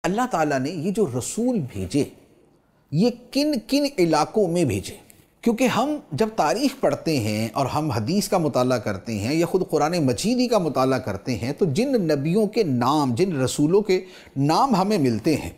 اللہ تعالیٰ نے یہ جو رسول بھیجے یہ کن کن علاقوں میں بھیجے، کیونکہ ہم جب تاریخ پڑھتے ہیں اور ہم حدیث کا مطالعہ کرتے ہیں یا خود قرآن مجیدی کا مطالعہ کرتے ہیں تو جن نبیوں کے نام، جن رسولوں کے نام ہمیں ملتے ہیں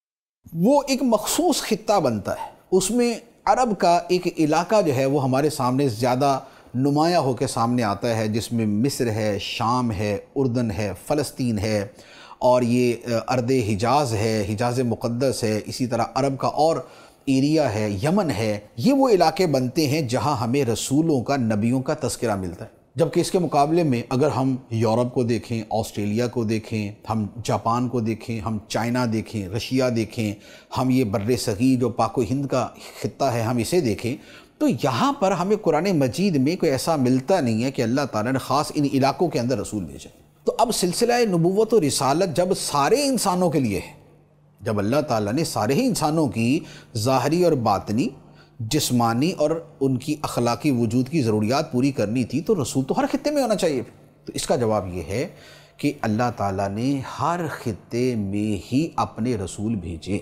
وہ ایک مخصوص خطہ بنتا ہے، اس میں عرب کا ایک علاقہ جو ہے وہ ہمارے سامنے زیادہ نمایاں ہو کے سامنے آتا ہے، جس میں مصر ہے، شام ہے، اردن ہے، فلسطین ہے، اور یہ ارض حجاز ہے، حجاز مقدس ہے، اسی طرح عرب کا اور ایریا ہے، یمن ہے۔ یہ وہ علاقے بنتے ہیں جہاں ہمیں رسولوں کا، نبیوں کا تذکرہ ملتا ہے، جبکہ اس کے مقابلے میں اگر ہم یورپ کو دیکھیں، آسٹریلیا کو دیکھیں، ہم جاپان کو دیکھیں، ہم چائنا دیکھیں، رشیا دیکھیں، ہم یہ بر صغیر جو پاک و ہند کا خطہ ہے ہم اسے دیکھیں، تو یہاں پر ہمیں قرآن مجید میں کوئی ایسا ملتا نہیں ہے کہ اللہ تعالیٰ نے خاص ان علاقوں کے اندر رسول بھیجے۔ تو اب سلسلہ نبوت و رسالت جب سارے انسانوں کے لیے ہے، جب اللہ تعالیٰ نے سارے ہی انسانوں کی ظاہری اور باطنی، جسمانی اور ان کی اخلاقی وجود کی ضروریات پوری کرنی تھی، تو رسول تو ہر خطے میں ہونا چاہیے۔ تو اس کا جواب یہ ہے کہ اللہ تعالیٰ نے ہر خطے میں ہی اپنے رسول بھیجے۔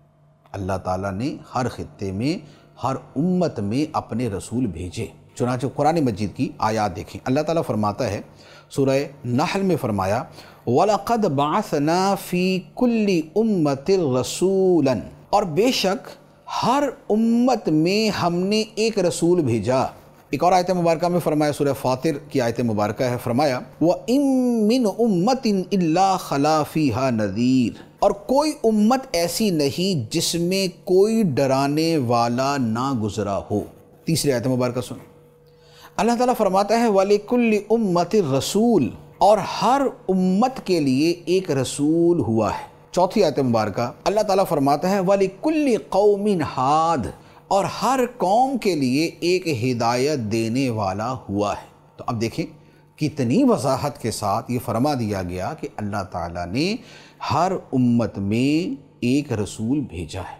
اللہ تعالیٰ نے ہر خطے میں، ہر امت میں اپنے رسول بھیجے۔ چنانچہ قرآن مجید کی آیات دیکھیں، اللہ تعالیٰ فرماتا ہے سورہ نحل میں فرمایا وَلَقَدْ بَعَثْنَا فِي كُلِّ أُمَّةٍ رَسُولًا، اور بے شک ہر امت میں ہم نے ایک رسول بھیجا۔ ایک اور آیت مبارکہ میں فرمایا، سورہ فاطر کی آیت مبارکہ ہے، فرمایا وَإِن مِّنْ أُمَّةٍ إِلَّا خَلَا فِيهَا نَذِيرٌ، اور کوئی امت ایسی نہیں جس میں کوئی ڈرانے والا نہ گزرا ہو۔ تیسری آیت مبارکہ سنیں، اللہ تعالیٰ فرماتا ہے وَلِكُلِّ أُمَّةٍ رَسُولٌ، اور ہر امت کے لیے ایک رسول ہوا ہے۔ چوتھی آیت مبارکہ اللہ تعالیٰ فرماتا ہے وَلِكُلِّ قَوْمٍ ہَادٍ، اور ہر قوم کے لیے ایک ہدایت دینے والا ہوا ہے۔ تو اب دیکھیں کتنی وضاحت کے ساتھ یہ فرما دیا گیا کہ اللہ تعالیٰ نے ہر امت میں ایک رسول بھیجا ہے۔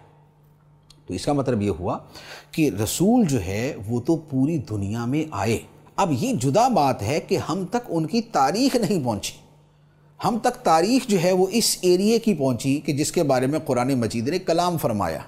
تو اس کا مطلب یہ ہوا کہ رسول جو ہے وہ تو پوری دنیا میں آئے۔ اب یہ جدا بات ہے کہ ہم تک ان کی تاریخ نہیں پہنچی، ہم تک تاریخ جو ہے وہ اس ایریے کی پہنچی کہ جس کے بارے میں قرآن مجید نے کلام فرمایا۔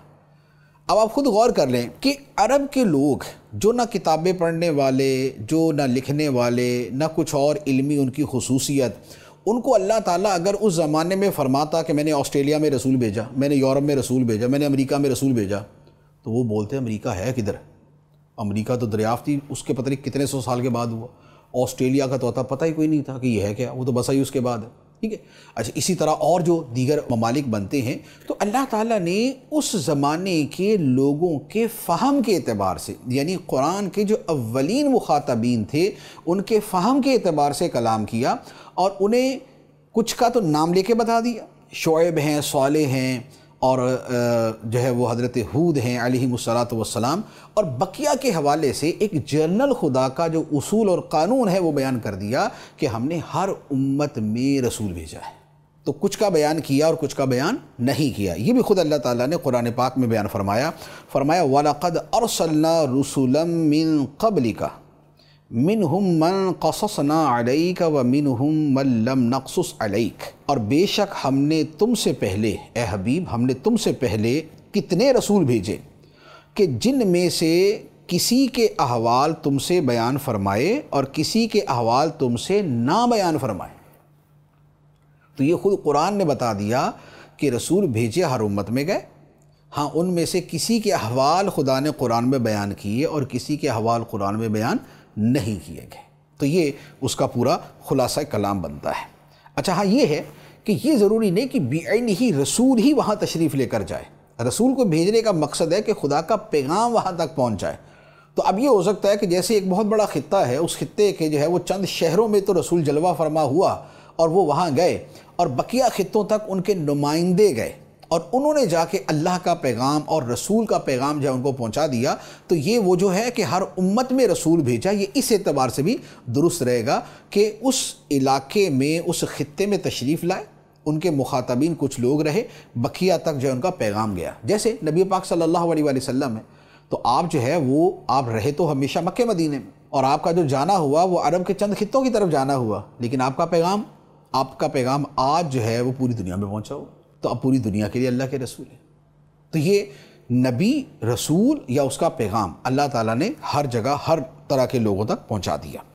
اب آپ خود غور کر لیں کہ عرب کے لوگ جو نہ کتابیں پڑھنے والے، جو نہ لکھنے والے، نہ کچھ اور علمی ان کی خصوصیت، ان کو اللہ تعالیٰ اگر اس زمانے میں فرماتا کہ میں نے آسٹریلیا میں رسول بھیجا، میں نے یورپ میں رسول بھیجا، میں نے امریکہ میں رسول بھیجا، تو وہ بولتے ہیں امریکہ ہے کدھر؟ امریکہ تو دریافت ہی اس کے پتہ نہیں کتنے سو سال کے بعد ہوا، آسٹریلیا کا تو پتہ ہی کوئی نہیں تھا کہ یہ ہے کیا، وہ تو بس ہی اس کے بعد ہے۔ ٹھیک ہے، اچھا اسی طرح اور جو دیگر ممالک بنتے ہیں، تو اللہ تعالیٰ نے اس زمانے کے لوگوں کے فہم کے اعتبار سے، یعنی قرآن کے جو اولین مخاطبین تھے ان کے فہم کے اعتبار سے کلام کیا، اور انہیں کچھ کا تو نام لے کے بتا دیا، شعیب ہیں، صالح ہیں، اور جو ہے وہ حضرت ہود ہیں علیہم الصلاۃ والسلام، اور بقیہ کے حوالے سے ایک جنرل خدا کا جو اصول اور قانون ہے وہ بیان کر دیا کہ ہم نے ہر امت میں رسول بھیجا ہے۔ تو کچھ کا بیان کیا اور کچھ کا بیان نہیں کیا، یہ بھی خود اللہ تعالیٰ نے قرآن پاک میں بیان فرمایا وَلَقَدْ أَرْسَلْنَا رُسُلًا مِّن قَبْلِكَ مِنْهُمْ مَنْ قَصَصْنَا عَلَيْكَ وَمِنْهُمْ مَنْ لَمْ نَقْصُصْ عَلَيْكَ، اور بے شک ہم نے تم سے پہلے، اے حبیب ہم نے تم سے پہلے کتنے رسول بھیجے کہ جن میں سے کسی کے احوال تم سے بیان فرمائے اور کسی کے احوال تم سے نہ بیان فرمائے۔ تو یہ خود قرآن نے بتا دیا کہ رسول بھیجے ہر امت میں گئے، ہاں ان میں سے کسی کے احوال خدا نے قرآن میں بیان کیے اور کسی کے احوال قرآن میں بیان نہیں کیے گئے۔ تو یہ اس کا پورا خلاصہ کلام بنتا ہے۔ اچھا ہاں یہ ہے کہ یہ ضروری نہیں کہ بعینہ رسول ہی وہاں تشریف لے کر جائے، رسول کو بھیجنے کا مقصد ہے کہ خدا کا پیغام وہاں تک پہنچ جائے۔ تو اب یہ ہو سکتا ہے کہ جیسے ایک بہت بڑا خطہ ہے، اس خطے کے جو ہے وہ چند شہروں میں تو رسول جلوہ فرما ہوا اور وہ وہاں گئے، اور بقیہ خطوں تک ان کے نمائندے گئے اور انہوں نے جا کے اللہ کا پیغام اور رسول کا پیغام جو ہے ان کو پہنچا دیا۔ تو یہ وہ جو ہے کہ ہر امت میں رسول بھیجا، یہ اس اعتبار سے بھی درست رہے گا کہ اس علاقے میں، اس خطے میں تشریف لائے، ان کے مخاطبین کچھ لوگ رہے، بقیہ تک جو ہے ان کا پیغام گیا۔ جیسے نبی پاک صلی اللہ علیہ وآلہ وسلم ہے، تو آپ جو ہے وہ آپ رہے تو ہمیشہ مکہ مدینے میں، اور آپ کا جو جانا ہوا وہ عرب کے چند خطوں کی طرف جانا ہوا، لیکن آپ کا پیغام آج جو ہے وہ پوری دنیا میں پہنچا ہو۔ تو اب پوری دنیا کے لیے اللہ کے رسول ہیں۔ تو یہ نبی، رسول یا اس کا پیغام اللہ تعالیٰ نے ہر جگہ ہر طرح کے لوگوں تک پہنچا دیا۔